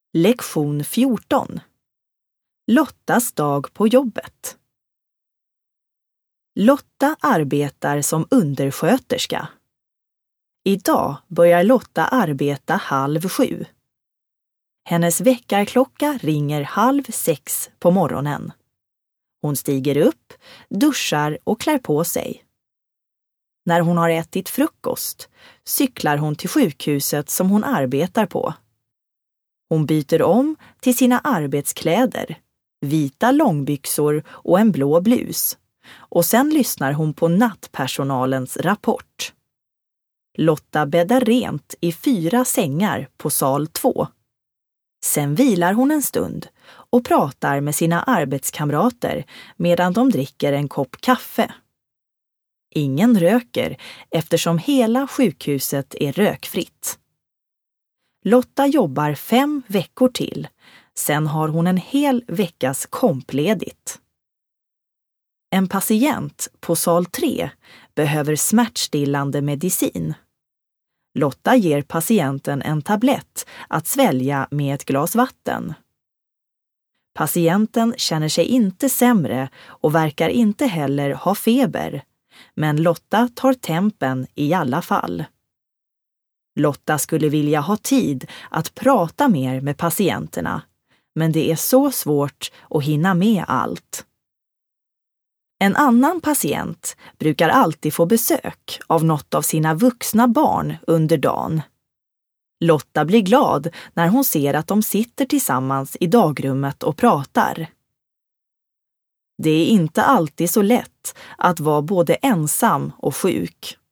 Lektion 14. Lottas dag på jobbet. Lotta arbetar som undersköterska. Idag börjar Lotta arbeta 5:30. Hennes väckarklocka ringer 5:30 på morgonen. Hon stiger upp, duschar och klär på sig. När hon har ätit frukost cyklar hon till sjukhuset som hon arbetar på. Hon byter om till sina arbetskläder, vita långbyxor och en blå blus. Och sen lyssnar hon på nattpersonalens rapport. Lotta bäddar rent i 4 sängar på sal 2. Sen vilar hon en stund och pratar med sina arbetskamrater medan de dricker en kopp kaffe. Ingen röker eftersom hela sjukhuset är rökfritt. Lotta jobbar 5 veckor till. Sen har hon en hel veckas kompledigt. En patient på sal 3 behöver smärtstillande medicin. Lotta ger patienten en tablett att svälja med ett glas vatten. Patienten känner sig inte sämre och verkar inte heller ha feber, men Lotta tar tempen i alla fall. Lotta skulle vilja ha tid att prata mer med patienterna, men det är så svårt att hinna med allt. En annan patient brukar alltid få besök av något av sina vuxna barn under dagen. Lotta blir glad när hon ser att de sitter tillsammans i dagrummet och pratar. Det är inte alltid så lätt att vara både ensam och sjuk.